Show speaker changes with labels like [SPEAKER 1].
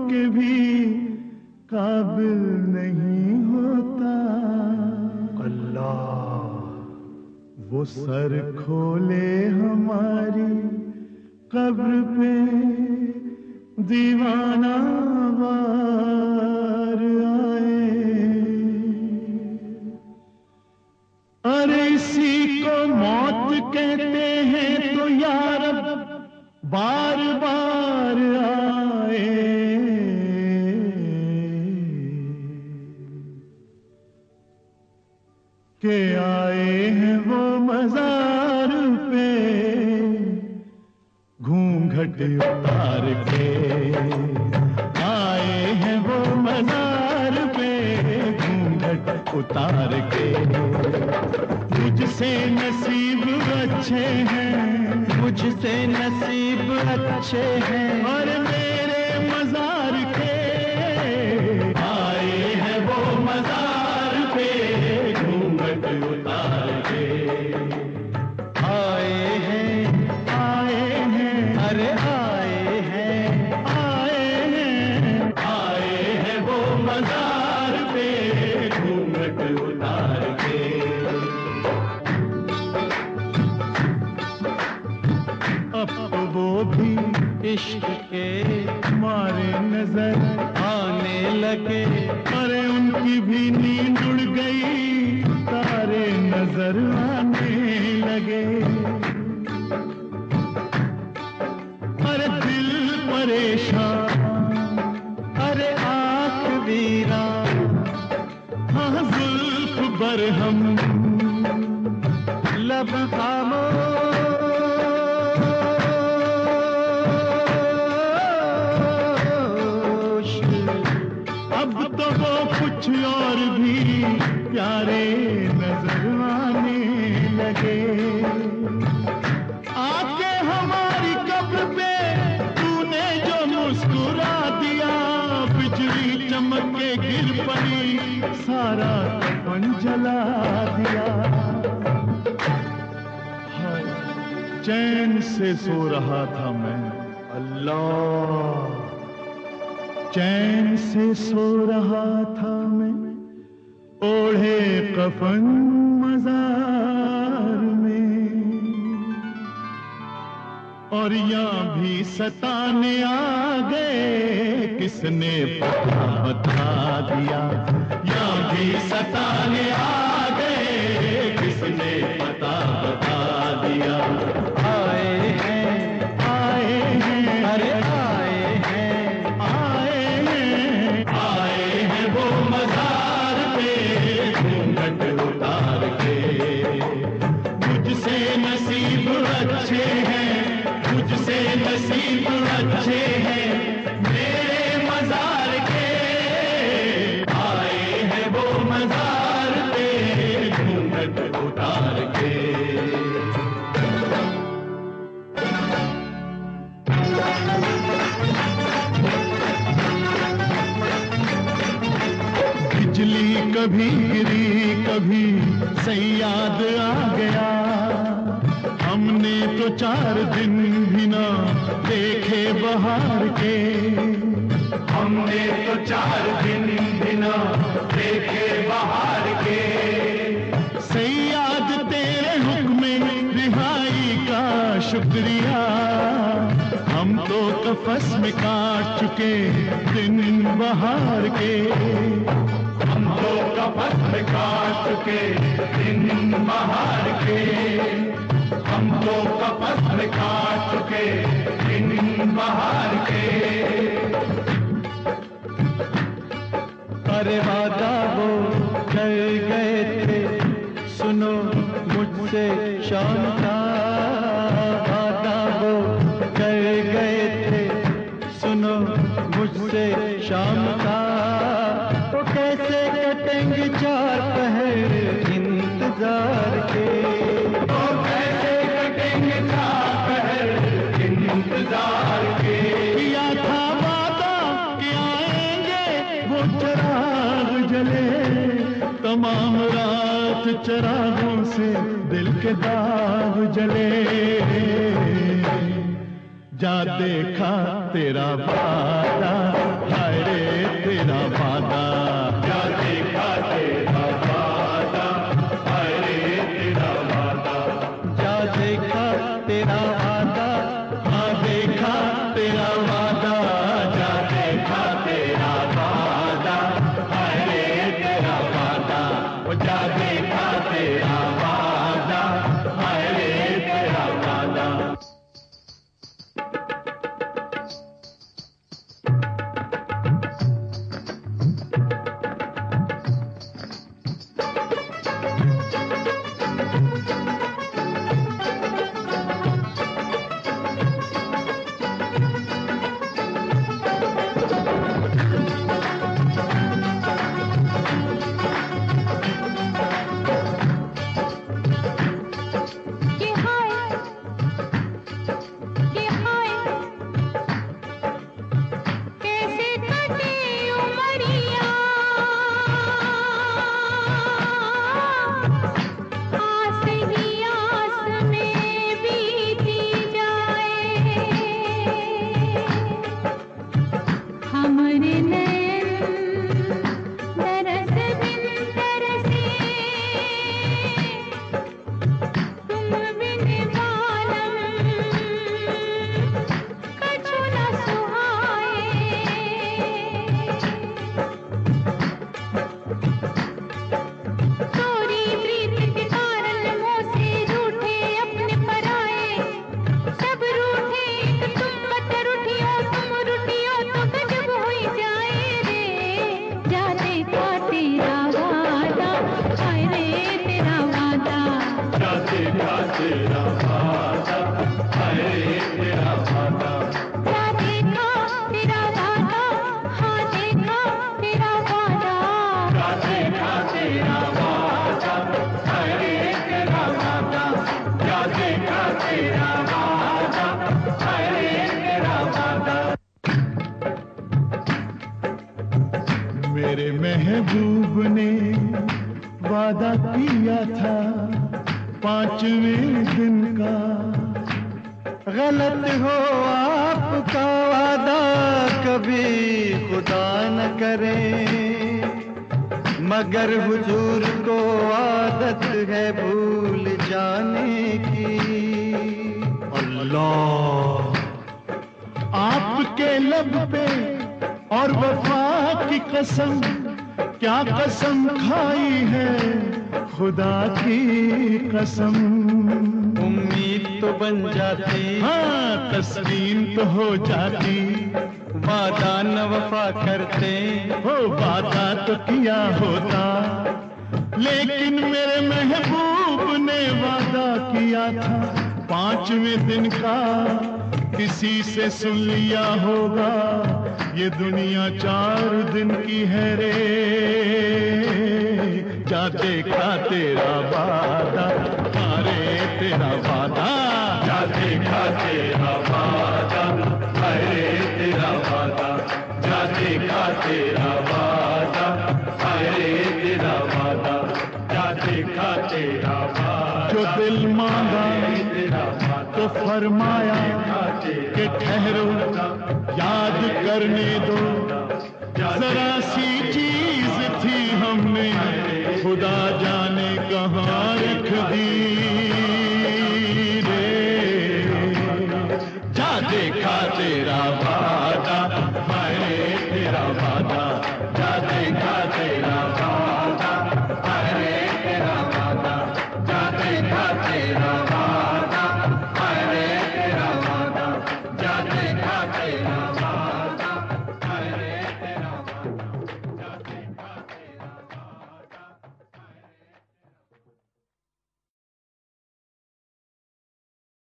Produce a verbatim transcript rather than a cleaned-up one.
[SPEAKER 1] के भी काबिल नहीं होता।
[SPEAKER 2] अल्लाह
[SPEAKER 1] वो सर खोले हमारी कब्र पे दीवाना वार आए। अरे इसी को मौत कहते हैं तो यार बार बार आए। के आए हैं वो मजार पे घूंघट उतार के। आए हैं वो मजार पे घूंघट उतार के। मुझसे नसीब अच्छे हैं,
[SPEAKER 2] मुझसे नसीब अच्छे हैं,
[SPEAKER 1] और मेरे मजार के। आए हैं वो मजार पे घूंघट उतार के।
[SPEAKER 2] आए हैं
[SPEAKER 1] आए हैं
[SPEAKER 2] अरे आए हैं
[SPEAKER 1] आए हैं आए हैं वो मजार पे घूंघट उतार के। अब तो वो भी
[SPEAKER 2] इश्क के
[SPEAKER 1] मारे नजर
[SPEAKER 2] आने लगे।
[SPEAKER 1] अरे उनकी भी नींद उड़ गई, तारे नजर आने लगे। अरे दिल परेशान, अरे आंख वीरान, हाँ जुल्फ बरहम,
[SPEAKER 2] लब खामोश,
[SPEAKER 1] अब तो वो कुछ और भी प्यारे नजर आने लगे। आके हमारी कब्र पे तूने जो मुस्कुरा दिया, बिजली चमक के गिर पड़ी, सारा कफन जला दिया। हाय, चैन से सो रहा था मैं,
[SPEAKER 2] अल्लाह
[SPEAKER 1] चैन से सो रहा था मैं, ओढ़े कफन मजार में। और यहाँ भी सताने आ गए, किसने पता बता दिया। यहाँ भी सताने आ गए, किसने पता बता दिया।
[SPEAKER 2] आए हैं
[SPEAKER 1] आए हैं
[SPEAKER 2] अरे आए हैं
[SPEAKER 1] आए हैं आए हैं वो मजार पे घूंघट उतार के। मुझसे नसीब अच्छे हैं, मुझसे नसीब अच्छे हैं, मेरे मजार के। आए हैं वो मजार पे घूंघट उतार के। बिजली कभी गिरी कभी सैयाद आ गया, हमने तो चार दिन भी ना देखे बहार के। हमने तो चार दिन भी ना देखे बहार के। सैयाद तेरे हुक्म रिहाई का शुक्रिया, हम तो कफस में काट चुके दिन बहार के। हम तो कफस में काट चुके दिन बहार के। हम तो कफस में काट चुके दिन बहार के।
[SPEAKER 2] अरे वादा वो कर गए थे, सुनो मुझसे शाम का वादा वो कर गए थे, सुनो मुझसे शाम का। तो कैसे कटेंगे चार पहर इंतजार के,
[SPEAKER 1] तो कैसे कटेंगे चार पहर इंतजार के। किया था वादा कि आएंगे वो चिराग जले, तमाम रात चिरागों से दिल के दाग जले। जा देखा तेरा वादा मेरे महबूब ने वादा किया था पांचवें दिन का।
[SPEAKER 2] गलत हो आपका वादा कभी खुदा न करे, मगर हुजूर को आदत है भूल जाने की।
[SPEAKER 1] अल्लाह आपके लब पे और वफा की कसम, क्या कसम खाई है खुदा की कसम।
[SPEAKER 2] उम्मीद तो बन जाती,
[SPEAKER 1] हाँ तस्लीम तो हो जाती,
[SPEAKER 2] वादा न वफा करते
[SPEAKER 1] हो वादा तो किया होता। लेकिन मेरे महबूब ने वादा किया था पांचवें दिन का, किसी से सुन लिया होगा ये दुनिया चार दिन की है रे। जा देखा तेरा वादा, अरे तेरा वादा,
[SPEAKER 3] जा देखा तेरा वादा, अरे तेरा वादा, जा देखा तेरा वादा, अरे तेरा वादा, जा देखा तेरा वादा।
[SPEAKER 1] जो दिल मांगा तो फरमाया कि ठहरो याद करने दो, जरा सी चीज थी हमने खुदा जाने कहाँ रख दी रे। जा देखा तेरा वादा, मैं तेरा वादा, जा देखा